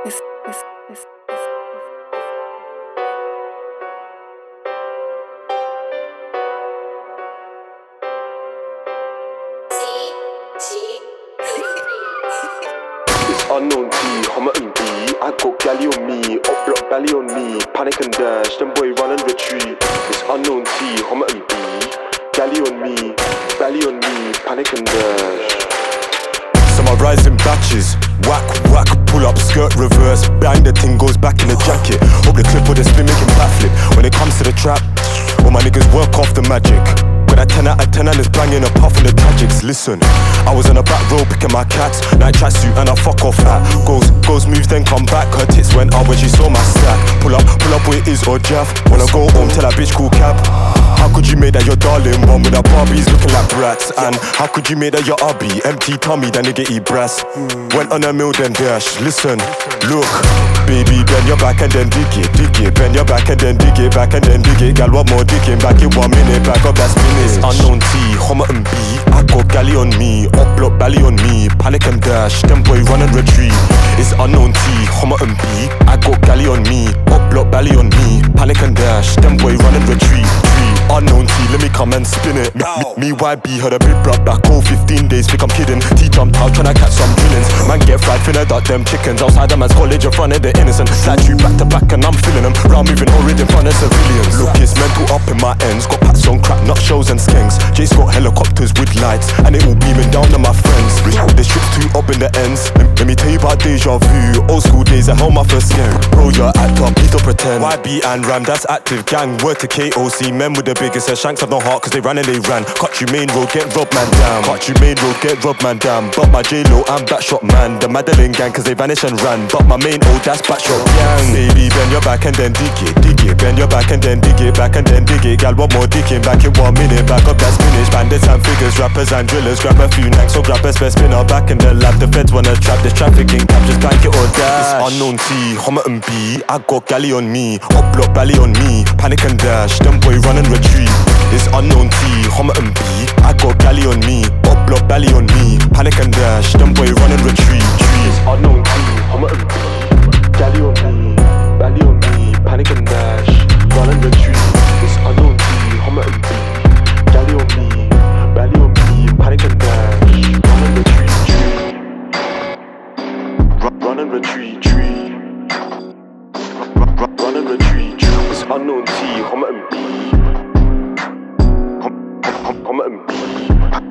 Unknown T, Hummer and B. I got galley on me, up block belly on me. Panic and dash, them boy run and retreat. It's unknown T, Hummer and B. Galley on me, belly on me. Panic and dash. Some are rising batches. Whack, whack, pull up, skirt reverse. Bang, the thing goes back in the jacket. Hope the clip with the spin making backflip. When it comes to the trap, all my niggas work off the magic. Got a 10 out of 10 and it's banging apart from the tragics. Listen, I was on a back row picking my cats. Night tracksuit and I fuck off hat. Goes moves then come back. Her tits went up when she saw my stack. Pull up with Iz or Jeff. When I go home tell that bitch cool cab. How could you make that your darling one with her Barbies looking like brats? And how could you make that your hubby? Empty tummy, that nigga eat brass. Went on a mill then dash. Listen, look, baby, bend your back and then dig it. Bend your back and then dig it, back and then dig it. Gal, what more digging? Back in 1 minute, back up that spinach. Unknown T, Hummer and B. I got galley on me, up block belly on me. Panic and dash, them boy run and retreat. It's unknown T, Hummer and B. I got galley on me, up block belly on me. Panic and dash, them boy run and retreat. Unknown T, let me come and spin it. Me YB heard a big brat back all 15 days, think I'm kidding. T jumped out tryna catch some drillings. Man get fried, finna duck them chickens. Outside the man's college in front of the innocent. Slide you back to back and I'm feeling them. Round moving horrid in front of civilians. Look, it's mental up in my ends. Got pats on crack, nut shows and skanks. Jay's got helicopters with lights, and it all beaming down on my friends. The shit's too up in the ends. Let me tell you about deja vu. Old school days, I held my first scam. Bro, you're act up, please don't pretend. YB and Ram, that's active gang. Word to KOC, men with the biggest shanks have no heart, cause they ran and they ran. Cut you main road, get robbed man down. Cut you main road, get robbed man down. But my J-Lo, I'm backshot man. The Madeline gang, cause they vanished and ran. But my main old, that's backshot gang. Baby, bend your back and then dig it. Bend your back and then dig it, back and then dig it. Gal, what more digging? Back in 1 minute, back up that spinach. Bandits and figures, rappers and drillers. Grab a few knacks, so grab a spare spinner. Back in the lab, the feds wanna trap this trafficking cap. Just bank it or dash. It's unknown T, Hummer and B. I got galley on me, up block belly on me. Panic and dash, them boy run and retreat. It's unknown T, Hummer and B. I got galley on me, up block belly on me. Panic and dash, them boy run and retreat. It's unknown T, Hummer and B. Galley on me, belly on me. Panic and dash, run and retreat. It's unknown T, Hummer and B. Galley on me, belly on me. Panic and dash, run and retreat. Run and retreat. Run and retreat. It's unknown T, Hummer and B. Hummer and B.